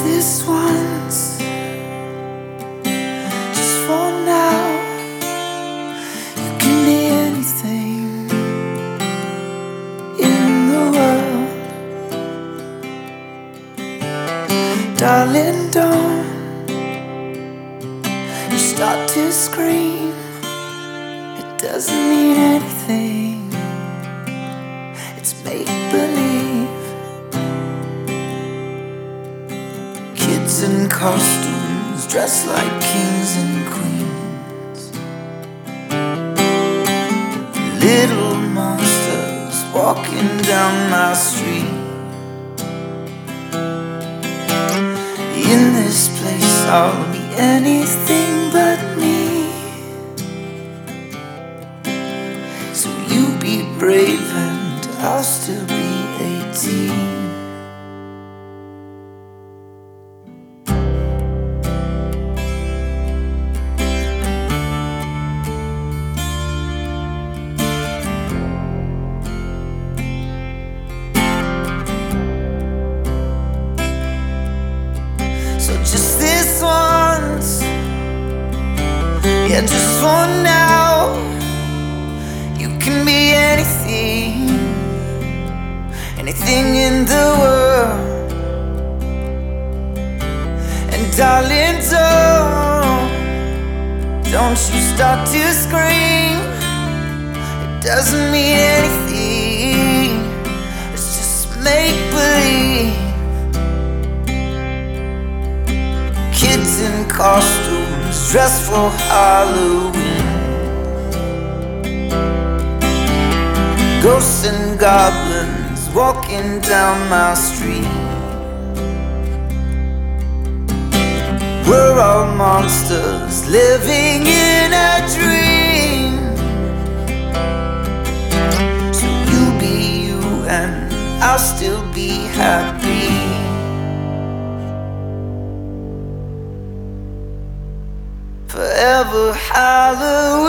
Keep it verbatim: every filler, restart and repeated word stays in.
this once, just for now. You can be anything in the world. Darling, don't you start to scream. It doesn't mean anything. It's make-believe. Kids in costumes dressed like kings and queens. Little monsters walking down my street. In this place I'll be anything but me. So you be brave and I'll still be eighteen. So just this once, yeah, just for now. You can be anything, anything in the world. And darling, don't, don't you start to scream. It doesn't mean anything. It's just make-believe. Kids in costumes dressed for Halloween. Ghosts and goblins walking down my street. We're all monsters living in a dream. So you be you and I'll still be happy. Forever Halloween.